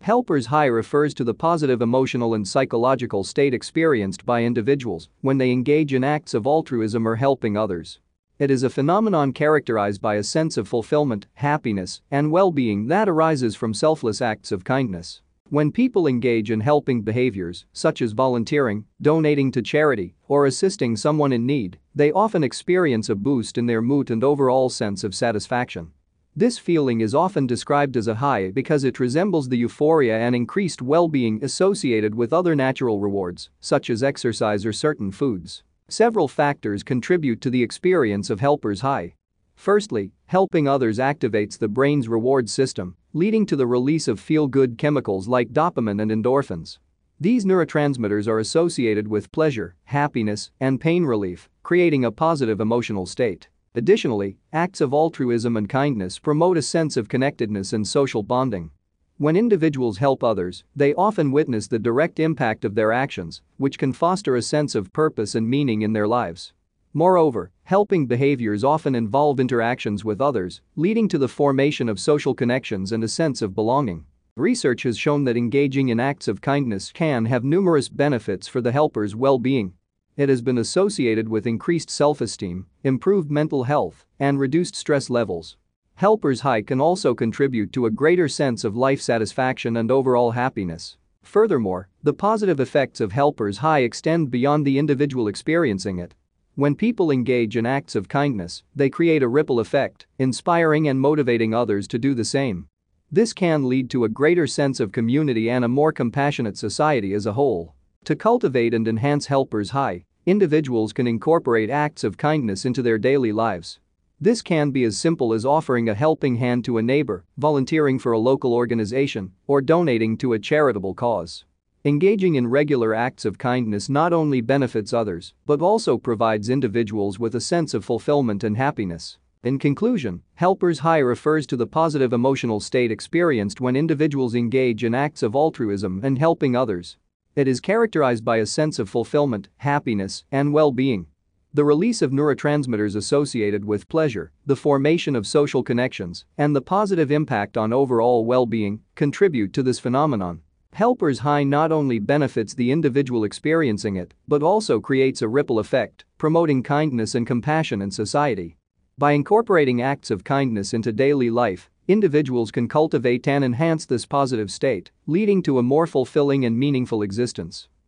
Helper's high refers to the positive emotional and psychological state experienced by individuals when they engage in acts of altruism or helping others. It is a phenomenon characterized by a sense of fulfillment, happiness, and well-being that arises from selfless acts of kindness. When people engage in helping behaviors, such as volunteering, donating to charity, or assisting someone in need, they often experience a boost in their mood and overall sense of satisfaction. This feeling is often described as a high because it resembles the euphoria and increased well-being associated with other natural rewards, such as exercise or certain foods. Several factors contribute to the experience of helper's high. Firstly, helping others activates the brain's reward system, leading to the release of feel-good chemicals like dopamine and endorphins. These neurotransmitters are associated with pleasure, happiness, and pain relief, creating a positive emotional state. Additionally, acts of altruism and kindness promote a sense of connectedness and social bonding. When individuals help others, they often witness the direct impact of their actions, which can foster a sense of purpose and meaning in their lives. Moreover, helping behaviors often involve interactions with others, leading to the formation of social connections and a sense of belonging. Research has shown that engaging in acts of kindness can have numerous benefits for the helper's well-being. It has been associated with increased self-esteem, improved mental health, and reduced stress levels. Helper's high can also contribute to a greater sense of life satisfaction and overall happiness. Furthermore, the positive effects of helper's high extend beyond the individual experiencing it. When people engage in acts of kindness, they create a ripple effect, inspiring and motivating others to do the same. This can lead to a greater sense of community and a more compassionate society as a whole. To cultivate and enhance helper's high, individuals can incorporate acts of kindness into their daily lives. This can be as simple as offering a helping hand to a neighbor, volunteering for a local organization, or donating to a charitable cause. Engaging in regular acts of kindness not only benefits others, but also provides individuals with a sense of fulfillment and happiness. In conclusion, helper's high refers to the positive emotional state experienced when individuals engage in acts of altruism and helping others. It is characterized by a sense of fulfillment, happiness, and well-being. The release of neurotransmitters associated with pleasure, the formation of social connections, and the positive impact on overall well-being contribute to this phenomenon. Helper's high not only benefits the individual experiencing it, but also creates a ripple effect, promoting kindness and compassion in society. By incorporating acts of kindness into daily life, individuals can cultivate and enhance this positive state, leading to a more fulfilling and meaningful existence.